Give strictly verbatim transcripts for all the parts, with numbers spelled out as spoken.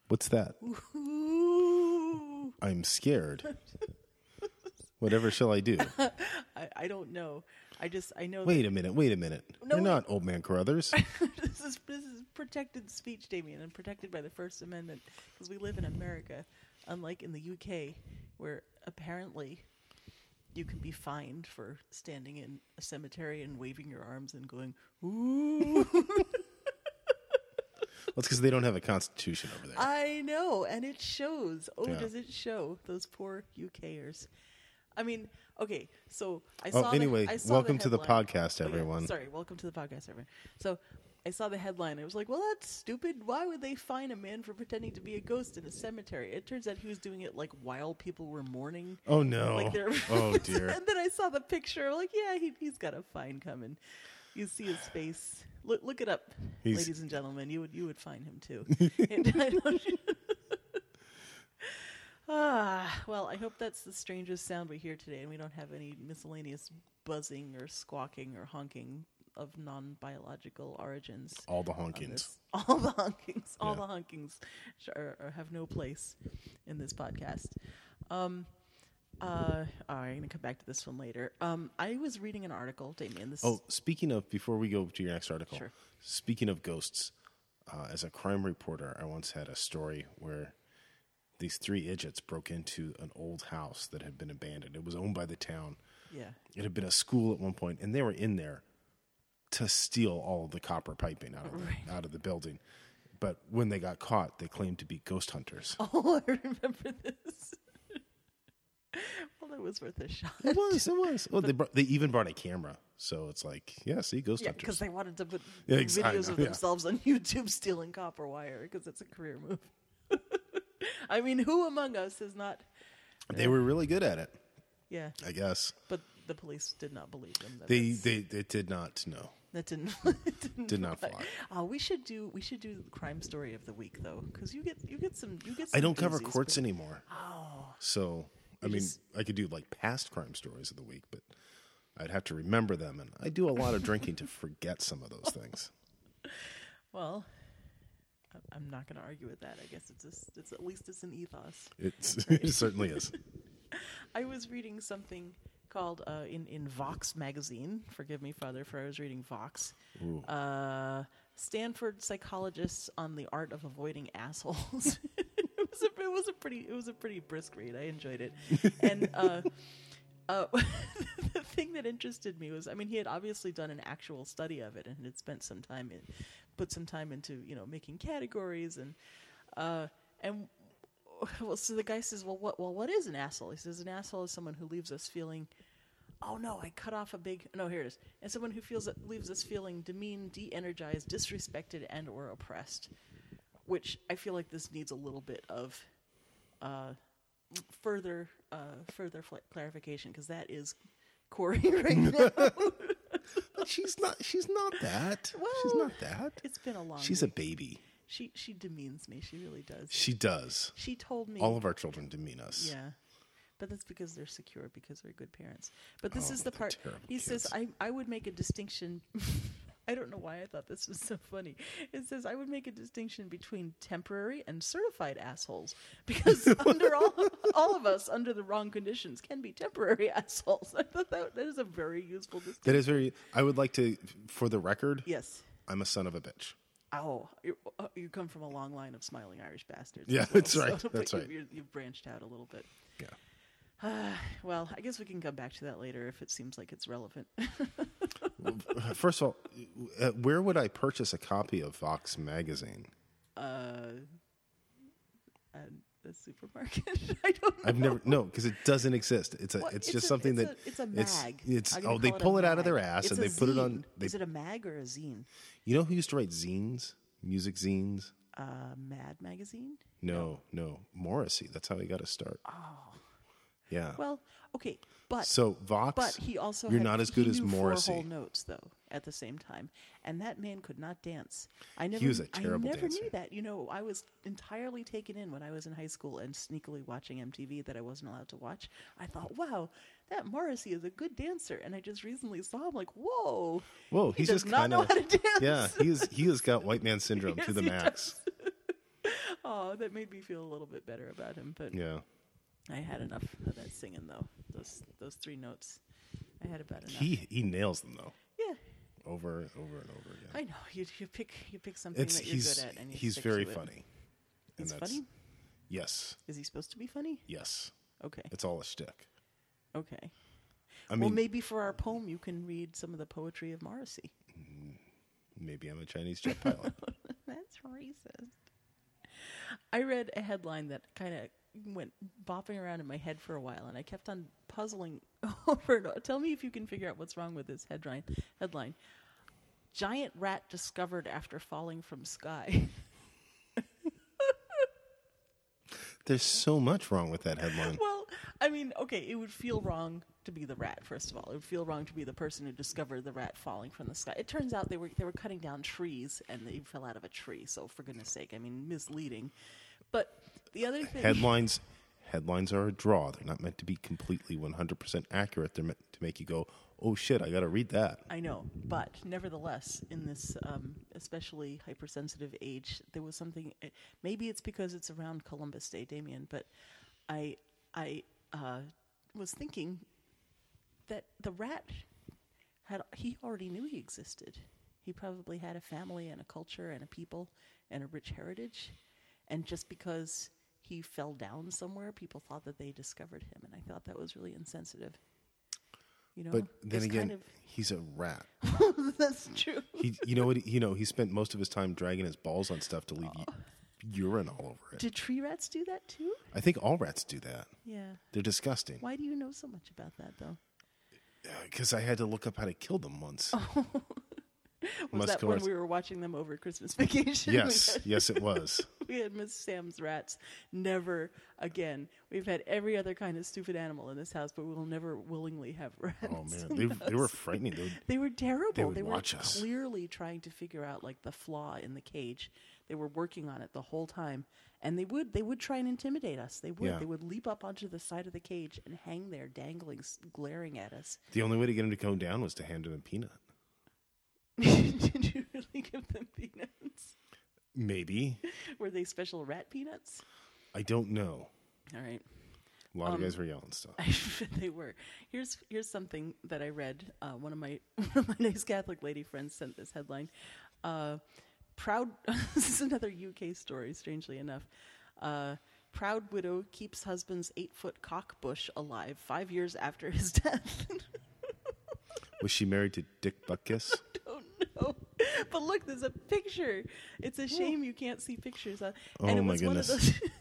What's that? Ooh. I'm scared. Whatever shall I do? I, I don't know. I just I know. Wait a minute. Wait a minute. No, You're wait. not Old Man Carruthers. this is this is protected speech, Damien, and protected by the First Amendment because we live in America, unlike in the U K, where apparently you can be fined for standing in a cemetery and waving your arms and going ooh. Well, it's because they don't have a constitution over there. I know, and it shows. Oh, Yeah. does it show those poor UKers? I mean, okay, so I Oh, saw. anyway, the, I saw welcome the to the headline. podcast, Oh, yeah, everyone. sorry, welcome to the podcast, everyone. So I saw the headline. I was like, well, that's stupid. Why would they fine a man for pretending to be a ghost in a cemetery? It turns out he was doing it like while people were mourning. Oh, no. Like they're Oh, dear. And then I saw the picture. I'm like, yeah, he, he's got a fine coming. You see his face. Look, look it up, He's- ladies and gentlemen. You would you would find him too. And I don't- ah, well, I hope that's the strangest sound we hear today, and we don't have any miscellaneous buzzing or squawking or honking of non-biological origins. All the on honkings. this. All the honkings. All Yeah. the honkings are, are, have no place in this podcast. Um, uh, all right, I'm going to come back to this one later. Um, I was reading an article, Damien. This Oh, speaking of, before we go to your next article, Sure. speaking of ghosts, uh, as a crime reporter, I once had a story where these three idiots broke into an old house that had been abandoned. It was owned by the town. yeah. It had been a school at one point, and they were in there to steal all of the copper piping out of the, Right. out of the building. But when they got caught, they claimed to be ghost hunters. Oh, I remember this. Well, it was worth a shot. It was, it was. Oh, they brought, they even brought a camera, so it's like, yeah, see, ghost Yeah, hunters. because they wanted to put Yeah, ex- I videos know, of yeah. themselves on YouTube stealing copper wire because it's a career move. I mean, who among us is not? They were really good at it, Yeah, I guess. but the police did not believe them. That They that's- they, they did not know. that didn't it didn't, Did not fly. Oh, we should do we should do the crime story of the week though, because you get you get some you get. Some I don't cover doozies, courts but- anymore. Oh, So, I You mean, just- I could do like past crime stories of the week, but I'd have to remember them. And I do a lot of drinking to forget some of those things. well, I- I'm not going to argue with that. I guess it's just, it's at least it's an ethos. It's, it certainly is. I was reading something called uh, in in Vox magazine. Forgive me, Father, for I was reading Vox. Ooh. Uh, Stanford psychologists on the art of avoiding assholes. it was a it was a pretty it was a pretty brisk read. I enjoyed it, and uh, uh, the thing that interested me was, I mean, he had obviously done an actual study of it and had spent some time in, put some time into you know making categories and uh, and. Well, so the guy says, well, what, well, what is an asshole? He says, an asshole is someone who leaves us feeling, oh no, I cut off a big, no, here it is. And someone who feels that leaves us feeling demeaned, de-energized, disrespected, and or oppressed, which I feel like this needs a little bit of uh, further, uh, further fl- clarification, because that is Corey right now. She's not. She's not that. Well, she's not that. It's been a long She's a week. baby. She, she demeans me. She really does. She does. She told me. All of our children demean us. Yeah. But that's because they're secure, because they're good parents. But this Oh, is the they're part. terrible He says, kids. I, I would make a distinction. I don't know why I thought this was so funny. It says, I would make a distinction between temporary and certified assholes. Because under all, all of us, under the wrong conditions, can be temporary assholes. I thought that, that is a very useful distinction. That is very. I would like to, for the record, Yes. I'm a son of a bitch. Oh, you, uh, you come from a long line of smiling Irish bastards. Yeah, as well, that's right, but that's you, right. You're, you've branched out a little bit. Yeah. Uh, well, I guess we can come back to that later if it seems like it's relevant. First of all, uh, where would I purchase a copy of Vox magazine? uh, at the supermarket. I don't know. I've never no because it doesn't exist. It's a Well, it's, it's just a- something it's that a- it's a it's mag. it's I'm gonna oh they call it pull a it out of their mag. ass It's and a they put it on. zine. They, Is it a mag or a zine? you know who used to write zines, music zines? Uh, Mad Magazine? No, no, Morrissey. That's how he got to start. Oh. Yeah. Well, okay, but so Vox, but he also you're had, not as good he as knew Morrissey. four whole notes though at the same time, and that man could not dance. I never, He was a terrible I never dancer. knew that. You know, I was entirely taken in when I was in high school and sneakily watching M T V that I wasn't allowed to watch. I thought, wow, that Morrissey is a good dancer, and I just recently saw him. Like, whoa, Whoa, he he's does just not kind know of how to dance. yeah. He is he has got white man syndrome Yes, to the he max. Oh, that made me feel a little bit better about him. But Yeah. I had enough of that singing, though. Those those three notes, I had about enough. He he nails them though. Yeah, Over and over and over again. I know. You you pick you pick something It's that you're he's good at, and you he's stick very to it. funny. And He's that's- funny. Yes. Is he supposed to be funny? Yes. Okay. It's all a shtick. Okay. I well, mean, maybe for our poem, you can read some of the poetry of Morrissey. maybe I'm a Chinese jet pilot. That's racist. I read a headline that kind of went bopping around in my head for a while, and I kept on puzzling over it. Tell me if you can figure out what's wrong with this headline. Headline: Giant rat discovered after falling from sky. There's so much wrong with that headline. Well, I mean, okay, it would feel wrong to be the rat. First of all, it would feel wrong to be the person who discovered the rat falling from the sky. It turns out they were they were cutting down trees, and they fell out of a tree. So, for goodness sake, I mean, misleading. But the other thing, Headlines headlines are a draw. They're not meant to be completely one hundred percent accurate. They're meant to make you go, "Oh shit, I got to read that." I know, but nevertheless, in this um, especially hypersensitive age, there was something. eh, Maybe it's because it's around Columbus Day, Damien, but I I uh, was thinking that the rat had he already knew he existed. He probably had a family and a culture and a people and a rich heritage, and just because he fell down somewhere, people thought that they discovered him, and I thought that was really insensitive. You know, But then It's again, kind of, he's a rat. that's true. He, you know what? He, you know, he spent most of his time dragging his balls on stuff to leave u- urine all over it. Do tree rats do that too? I think all rats do that. Yeah. They're disgusting. Why do you know so much about that, though? Because I had to look up how to kill them once. Was that when we were watching them over Christmas vacation? Yes, We had, yes, it was. we had Miss Sam's rats. Never again. We've had every other kind of stupid animal in this house, but we will never willingly have rats. Oh man, in they the they were house. frightening. They would, They were terrible. They would were watch us. clearly trying to figure out like the flaw in the cage. They were working on it the whole time, and they would they would try and intimidate us. They would Yeah. they would leap up onto the side of the cage and hang there, dangling, s- glaring at us. the only way to get him to come down was to hand him a peanut. Did you really give them peanuts? Maybe. Were they special rat peanuts? I don't know. All right. A lot Um, of guys were yelling stuff. I bet they were. Here's here's something that I read. Uh, one of my one of my nice Catholic lady friends sent this headline. Uh, proud. This is another U K story. Strangely enough, uh, proud widow keeps husband's eight foot cock bush alive five years after his death. Was she married to Dick Butkus? Don't know, but look, there's a picture. It's a shame you can't see pictures. Uh, Oh, and it my was one of goodness. those.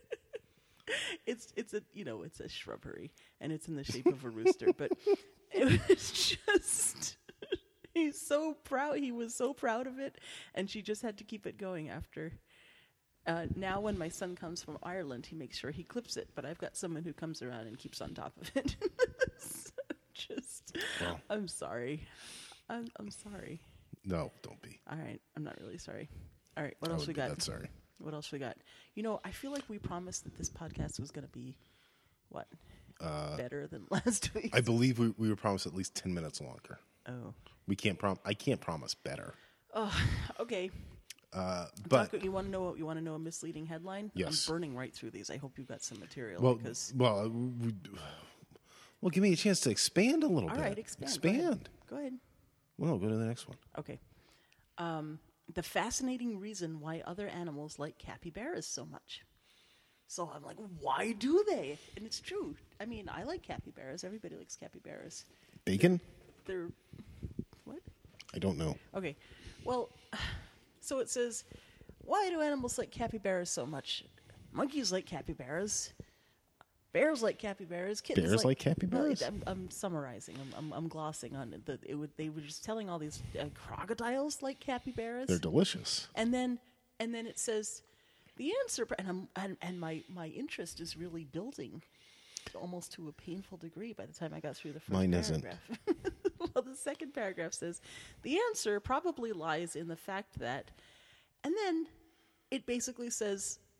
It's it's a you know it's a shrubbery and it's in the shape of a rooster, but it was just he's so proud. He was so proud of it, and she just had to keep it going after. Uh, now, when my son comes from Ireland, he makes sure he clips it, but I've got someone who comes around and keeps on top of it. So just, Well. I'm sorry. I'm I'm sorry. No, don't be. All right, I'm not really sorry. All right, what I else would we be got? that sorry. What else we got? You know, I feel like we promised that this podcast was going to be, what, Uh, better than last week. I believe we, we were promised at least ten minutes longer. Oh, We can't prom. I can't promise better. okay. Uh, but Talk, you want to know? You want to know a misleading headline? Yes. I'm burning right through these. I hope you've got some material. well, because well, uh, we, well, give me a chance to expand a little all bit. right, expand. Go ahead. Expand. Go ahead. Well, go to the next one. Okay. Um, the fascinating reason why other animals like capybaras so much. So I'm like, why do they? And it's true. I mean, I like capybaras. Everybody likes capybaras. Bacon? They're what? I don't know. Okay. Well, so it says, why do animals like capybaras so much? Monkeys like capybaras. Bears like capybaras. Kittens Bears like Well, capybaras? I'm, I'm summarizing. I'm, I'm, I'm glossing on it. The, it would, they were just telling all these uh, crocodiles like capybaras. They're delicious. And then, and then it says, the answer, and, I'm, and, and my, my interest is really building almost to a painful degree by the time I got through the first Mine isn't. paragraph. Well, the second paragraph says, the answer probably lies in the fact that, and then it basically says,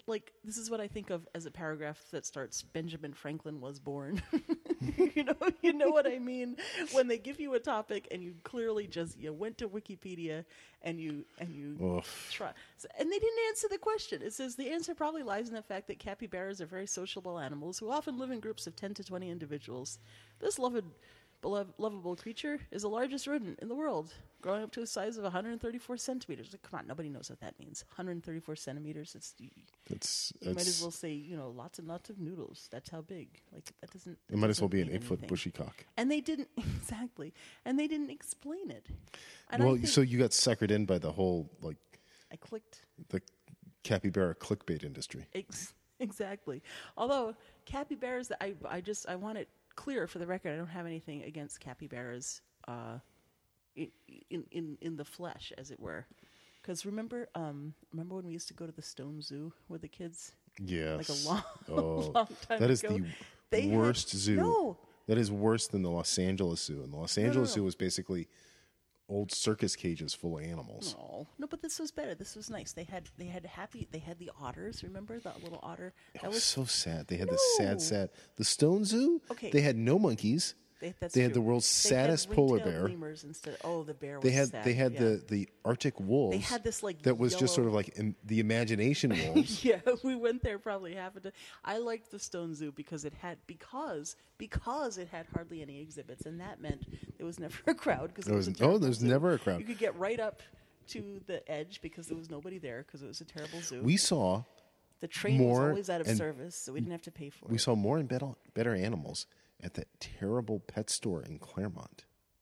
like this is what I think of as a paragraph that starts Benjamin Franklin was born. you know, you know what I mean? When they give you a topic and you clearly just you went to Wikipedia and you and you Oof. try, so, and they didn't answer the question. It says the answer probably lies in the fact that capybaras are very sociable animals who often live in groups of ten to twenty individuals. This loved, beloved, lovable creature is the largest rodent in the world, growing up to a size of one hundred thirty-four centimeters. Like, come on, nobody knows what that means. one hundred thirty-four centimeters. It's you, It's, you might as it's well say, you know, lots and lots of noodles. That's how big. Like that doesn't. it might as well doesn't be an mean eight foot anything. bushy cock. And they didn't exactly, and they didn't explain it. And Well, I think so you got suckered in by the whole like I clicked the capybara clickbait industry. ex- exactly. Although capybaras, I I just I want it clear for the record. I don't have anything against capybaras. Uh, in in in, in the flesh, as it were. Because remember, um, remember when we used to go to the Stone Zoo with the kids? Yes. Like a long, oh, long time that is ago. the They had- worst zoo. No, That is worse than the Los Angeles Zoo. And the Los no, Angeles no. Zoo was basically old circus cages full of animals. no, no. But this was better. This was nice. They had they had happy. They had the otters. Remember the little otter? It That was was so sad. They had this No. sad, sad. The Stone Zoo. Okay. They had no monkeys. They, that's They had true. the world's They had saddest polar ring-tailed bear. Lemurs instead. Oh, the bear was They had sad. they had yeah. the, the Arctic wolves. They had this, like, that was just sort yellow- of like im- the imagination wolves. Yeah, we went there probably half a day. I liked the Stone Zoo because it had because because it had hardly any exhibits, and that meant there was never a crowd because There it was, was- a terrible oh, there's zoo. never a crowd. You could get right up to the edge because there was nobody there because it was a terrible zoo. We saw the train more was always out of and- service, so we didn't have to pay for we it. saw more and better, better animals at that terrible pet store in Claremont.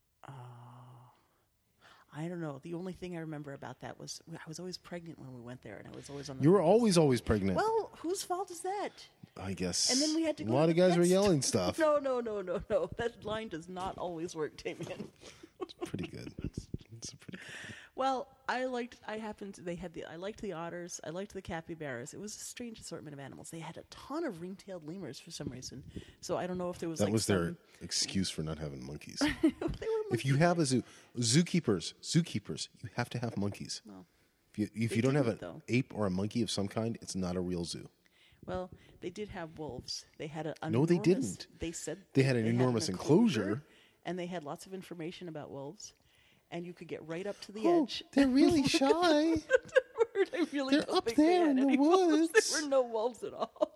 I don't know. The only thing I remember about that was I was always pregnant when we went there, and I was always on the. You were front desk. always always pregnant. Well, whose fault is that? I guess. And then we had to a go lot to of the guys pet were store. yelling stuff. No, no, no, no, no. That line does not always work, Damien. It's pretty good. It's, it's a pretty good. Well, I liked. I happened. To, they had the. I liked the otters. I liked the capybaras. It was a strange assortment of animals. They had a ton of ring-tailed lemurs for some reason. So I don't know if there was That like was their some, excuse for not having monkeys. they were If you have a zoo, zookeepers, zookeepers, you have to have monkeys. Well, If you, if they you don't have an didn't, though. ape or a monkey of some kind, it's not a real zoo. well, they did have wolves. They had a. No, they enormous- didn't. They said They had an enormous enclosure. and they had lots of information about wolves, and you could get right up to the Oh, edge. they're really shy. I really They're don't up think there they had in the any wolves. woods. There were no wolves at all.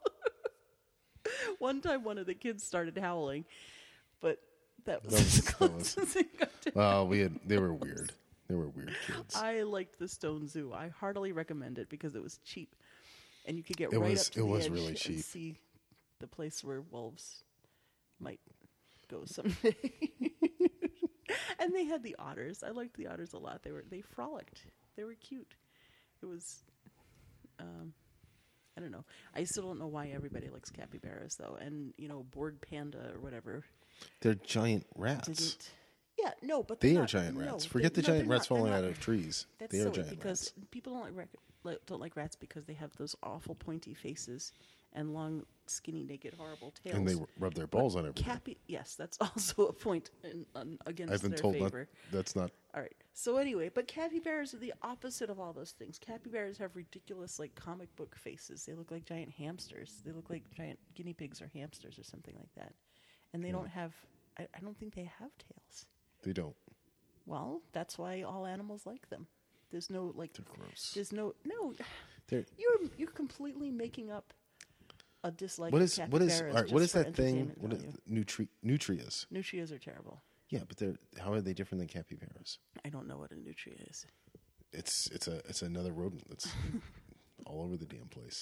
One time, one of the kids started howling, but that was, That was- as that close was- as it got to. Well, we had they were weird. They were weird kids. I liked the Stone Zoo. I heartily recommend it because it was cheap, and you could get It right was- up to it the was edge really and cheap. see the place where wolves might go someday. And they had the otters. I liked the otters a lot. They were they frolicked. They were cute. It was, um, I don't know. I still don't know why everybody likes capybaras though. And you know, bored panda or whatever They're giant rats. didn't. Yeah, no, but They they're are not- giant no, rats. they- Forget the no, giant they're rats not- they're falling not. out of trees. That's they are silly giant because rats. people don't like rec- like- don't like rats because they have those awful pointy faces and long, skinny, naked, horrible tails. And they rub their balls on everything. Cappy, yes, that's also a point in, on, against I've been their told not, favor. that's not. All right. So anyway, but capybaras are the opposite of all those things. Capybaras have ridiculous, like comic book faces. They look like giant hamsters. They look like giant guinea pigs or hamsters or something like that. And they Hmm. don't have. I, I don't think they have tails. They don't. Well, that's why all animals like them. There's no like. They're gross. There's no no. They're, You're you're completely making up a dislike. what of is what is capybaras all right? What just is for that thing? entertainment What is, value. nutri, nutrias? Nutrias are terrible. Yeah, but they're how are they different than capybaras? I don't know what a nutria is. It's it's a it's another rodent that's all over the damn place.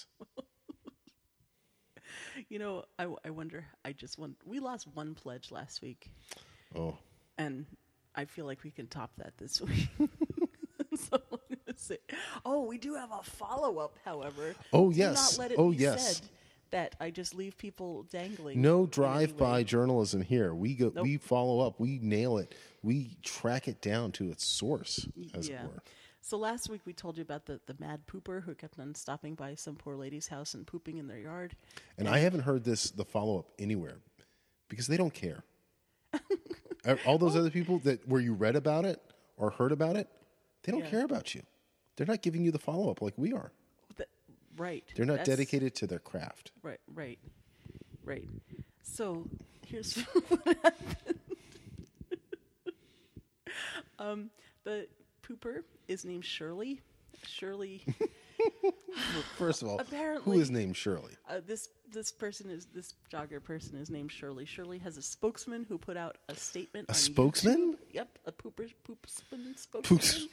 You know, I, I wonder. I just want. We lost one pledge last week, Oh, and I feel like we can top that this week. So I'm gonna say, oh, we do have a follow up. However, Oh, Do yes. not let it Oh, be yes. said that I just leave people dangling. no in any drive-by way. journalism here. We go, Nope. we follow up, we nail it, we track it down to its source, as Yeah. it were. So last week we told you about the, the mad pooper who kept on stopping by some poor lady's house and pooping in their yard. And I haven't heard this the follow-up anywhere because they don't care. All those other people that where you read about it or heard about it, they don't Yeah. care about you. They're not giving you the follow-up like we are. Th- Right. They're not That's- dedicated to their craft. Right, right, right. So here's what happened. um, the pooper is named Shirley. Shirley. First of all, Apparently- who is named Shirley? Uh, this this person is this jogger person is named Shirley. Shirley has a spokesman who put out a statement. A on spokesman? YouTube. Yep, a pooper poopsman spokesman.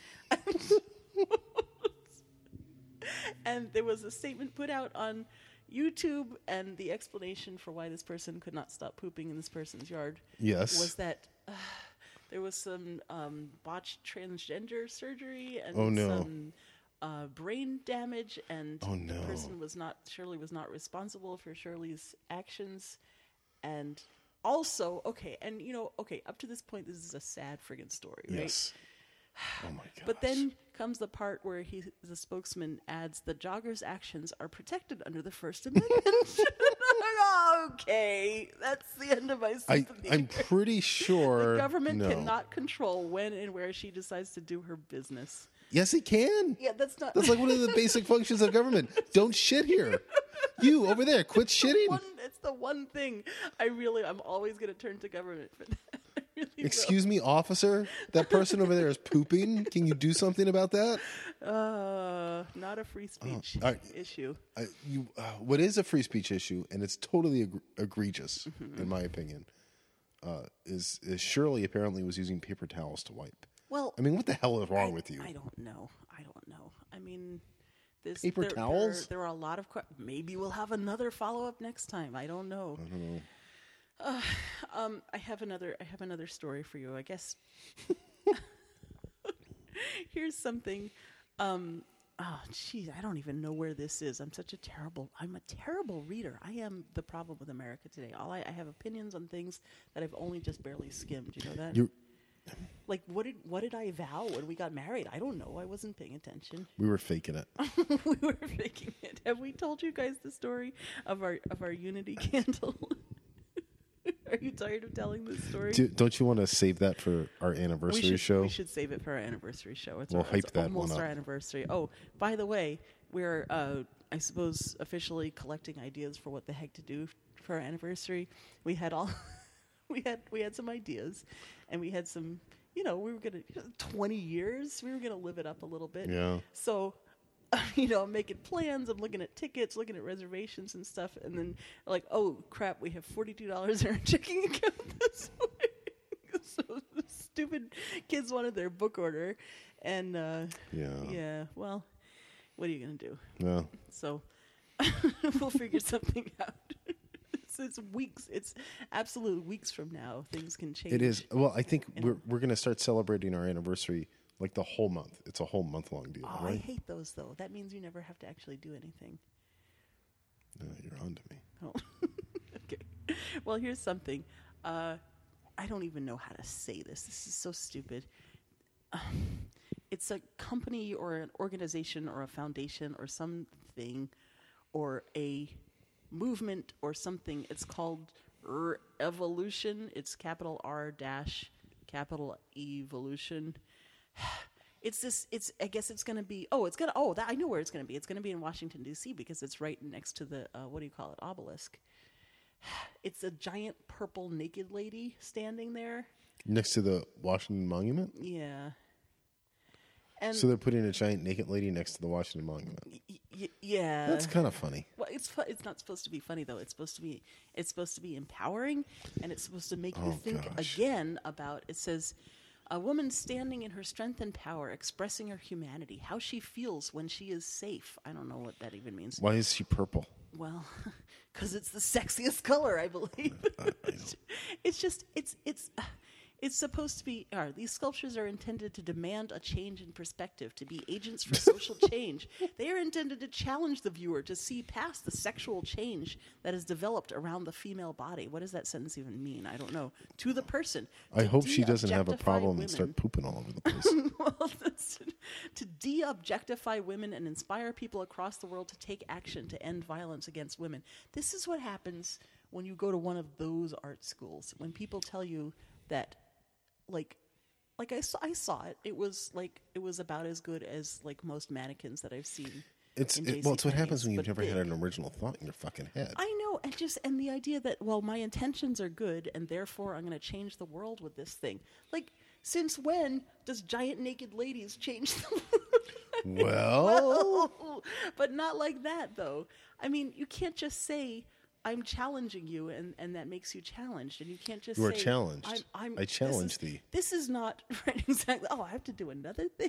And there was a statement put out on YouTube, and the explanation for why this person could not stop pooping in this person's yard Yes. was that uh, there was some um, botched transgender surgery and Oh, no. some uh, brain damage, and Oh, the no. person was not Shirley was not responsible for Shirley's actions, and also okay, and you know, okay, up to this point, this is a sad friggin' story, right? Yes. Oh my god. But then comes the part where he, the spokesman, adds the jogger's actions are protected under the First Amendment. Okay, that's the end of my I, sympathy. I'm pretty sure the government no. cannot control when and where she decides to do her business. Yes, it can. Yeah, that's not. That's like one of the basic functions of government. Don't shit here. You over there, quit shitting. one, it's the one thing I really, I'm always going to turn to government for that. I really will. Excuse me, officer. That person over there is pooping. Can you do something about that? Uh, not a free speech all right. issue. I, you, uh, what is a free speech issue, and it's totally eg- egregious, Mm-hmm. in my opinion, uh, is, is Shirley apparently was using paper towels to wipe. Well, I mean, what the hell is wrong I, with you? I don't know. I don't know. I mean, this Paper there, there- towels? There, are a lot of. Que- Maybe we'll have another follow up next time. I don't know. I don't know. Uh, um, I have another. I have another story for you. I guess. Here's something. Um, oh, geez, I don't even know where this is. I'm such a terrible. I'm a terrible reader. I am the problem with America today. All I, I have opinions on things that I've only just barely skimmed. You know that? You, Like, what did what did I vow when we got married? I don't know. I wasn't paying attention. we were faking it. We were faking it. Have we told you guys the story of our of our unity candle? Are you tired of telling this story? Do, don't you want to save that for our we anniversary should, show? We should save it for our anniversary show. It's, We'll our, hype it's that one almost up. our anniversary. Oh, by the way, we're uh, I suppose officially collecting ideas for what the heck to do for our anniversary. We had all we had we had some ideas, and we had some. You know, we were gonna twenty years. We were gonna live it up a little bit. Yeah. So, you know, I'm making plans. I'm looking at tickets, looking at reservations and stuff, and then like, oh crap, we have forty-two dollars in our checking account this week. So the stupid kids wanted their book order, and uh, Yeah. yeah. Well, what are you gonna do? Well, So we'll figure something out. It's, it's weeks. It's absolute weeks from now. Things can change. it is. Well, I think And- we're we're going to start celebrating our anniversary like the whole month. It's a whole month long deal, Oh, I right? hate those though. That means you never have to actually do anything. No, you're on to me. Oh. Okay. Well, here's something. Uh, I don't even know how to say this. This is so stupid. Um, it's a company or an organization or a foundation or something or a movement or something. It's called R- Evolution. It's capital R dash capital Evolution. It's this. It's. I guess it's going to be. Oh, it's gonna. Oh, that, I know where it's going to be. It's going to be in Washington D C because it's right next to the. Uh, what do you call it? Obelisk. It's a giant purple naked lady standing there. Next to the Washington Monument. Yeah. And So they're putting a giant naked lady next to the Washington Monument. y- y- yeah. That's kind of funny. Well, it's fu- it's not supposed to be funny though. It's supposed to be it's supposed to be empowering, and it's supposed to make you Oh, think gosh. again about. It says, a woman standing in her strength and power, expressing her humanity, how she feels when she is safe. I don't know what that even means. Why is she purple? Well, because it's the sexiest color, I believe. It's just it's it's. Uh, It's supposed to be, uh, these sculptures are intended to demand a change in perspective, to be agents for social change. They are intended to challenge the viewer to see past the sexual change that is developed around the female body. What does that sentence even mean? I don't know. To the person. I To hope she doesn't have a de-objectify problem women. and start pooping all over the place. Well, that's to de-objectify women and inspire people across the world to take action to end violence against women. This is what happens when you go to one of those art schools. When people tell you that, like, like I saw, I saw it. It was like it was about as good as like most mannequins that I've seen. It's in it, well, it's what happens JCPenney's, when you've but never big. had an original thought in your fucking head. I know, and just and the idea that well, my intentions are good, and therefore I'm going to change the world with this thing. Like, since when does giant naked ladies change the world? Well, Well, but not like that, though. I mean, you can't just say I'm challenging you, and, and that makes you challenged, and you can't just You are say challenged. I'm, I'm, I this challenge is- thee. This is not right. Exactly. Oh, I have to do another thing.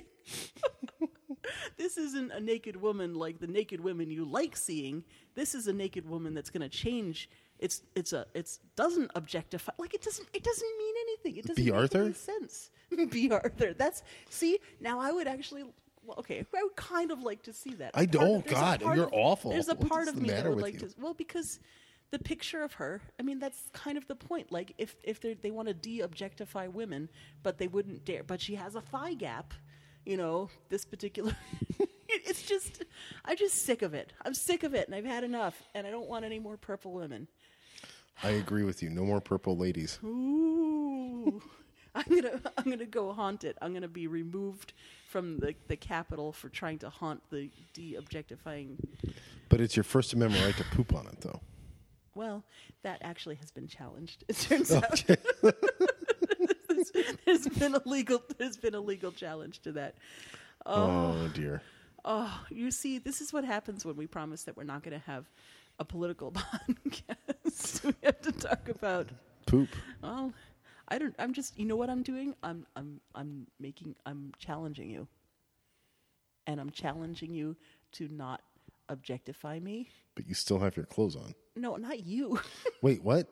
This isn't a naked woman like the naked women you like seeing. This is a naked woman that's going to change. It's it's a it's doesn't objectify. Like it doesn't it doesn't mean anything. It doesn't B. make Arthur? any sense. B. Arthur. That's see now I would actually. Well, okay, I would kind of like to see that. I Part don't- of- there's a God, part you're of- awful. There's a What part is of the me that matter would with like you? to. Well, because the picture of her, I mean, that's kind of the point. Like, if if they they want to de-objectify women, but they wouldn't dare. But she has a thigh gap, you know. This particular, it's just, I'm just sick of it. I'm sick of it, and I've had enough, and I don't want any more purple women. I agree with you. No more purple ladies. Ooh. I'm gonna I'm gonna go haunt it. I'm gonna be removed from the, the Capitol for trying to haunt the de-objectifying. But it's your First Amendment right to poop on it, though. Well, that actually has been challenged. It turns Oh, out there's, there's been a legal there's been a legal challenge to that. Oh, dear. Oh, you see, this is what happens when we promise that we're not going to have a political podcast. We have to talk about. Poop. Well, I don't. I'm just. You know what I'm doing? I'm. I'm. I'm making. I'm challenging you. And I'm challenging you to not objectify me. But you still have your clothes on. No, not you. Wait, what?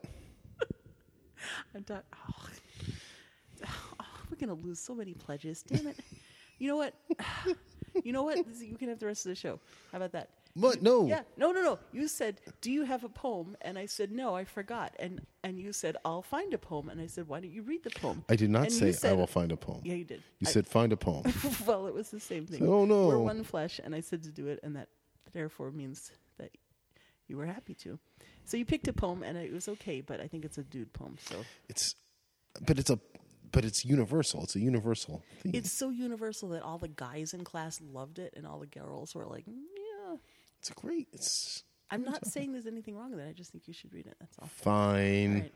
I'm talking. Oh. Oh, we're gonna lose so many pledges. Damn it. You know what? You know what? This- You can have the rest of the show. How about that? What? No. Yeah. No, no, no. You said, "Do you have a poem?" And I said, "No, I forgot." And and you said, "I'll find a poem." And I said, "Why don't you read the poem?" I did not And you say I said- will find a poem. Yeah, you did. You I- said find a poem. Well, it was the same thing. Oh, no. We're one flesh, and I said to do it, and that therefore means that you were happy to. So you picked a poem, and it was okay, but I think it's a dude poem. So It's, but it's a, but it's universal. It's a universal theme. it's so universal that all the guys in class loved it, and all the girls were like, "Mm, "Yeah." It's a great. It's I'm not saying there's anything wrong with it. I just think you should read it. That's all. fine. All right.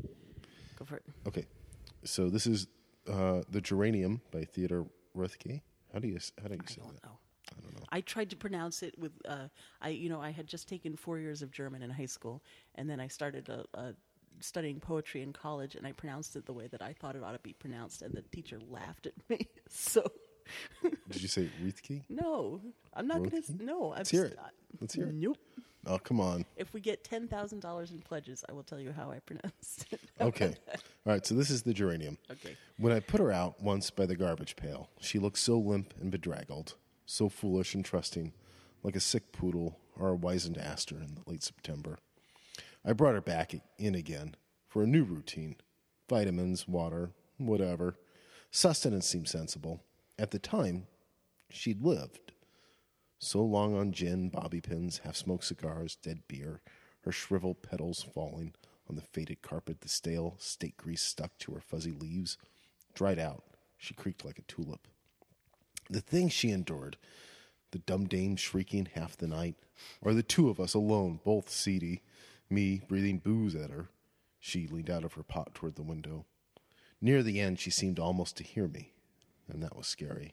Go for it. Okay, so this is uh, the Geranium by Theodore Roethke. How do you s- how do you I say don't that? know. I don't know. I tried to pronounce it with, uh, I you know, I had just taken four years of German in high school, and then I started uh uh studying poetry in college, and I pronounced it the way that I thought it ought to be pronounced, and the teacher laughed at me. So, Did you say Roethke? no, I'm not going to. Roethke? No, I'm Let's hear st- it. Let's hear it. Nope. Oh, come on. If we get ten thousand dollars in pledges, I will tell you how I pronounced it. Okay. All right, so this is the Geranium. Okay. When I put her out once by the garbage pail, she looked so limp and bedraggled, so foolish and trusting, like a sick poodle or a wizened aster in late September. I brought her back in again for a new routine. Vitamins, water, whatever. Sustenance seemed sensible. At the time, she'd lived. So long on gin, bobby pins, half-smoked cigars, dead beer, her shriveled petals falling on the faded carpet, the stale steak grease stuck to her fuzzy leaves. Dried out, she creaked like a tulip. The things she endured, the dumb dame shrieking half the night, or the two of us alone, both seedy, me breathing booze at her. She leaned out of her pot toward the window. Near the end, she seemed almost to hear me, and that was scary.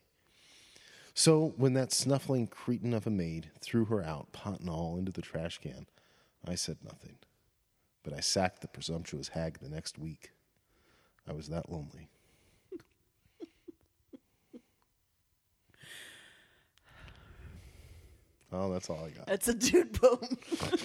So when that snuffling cretin of a maid threw her out, pot and all, into the trash can, I said nothing. But I sacked the presumptuous hag the next week. I was that lonely. Oh, that's all I got. That's a dude poem.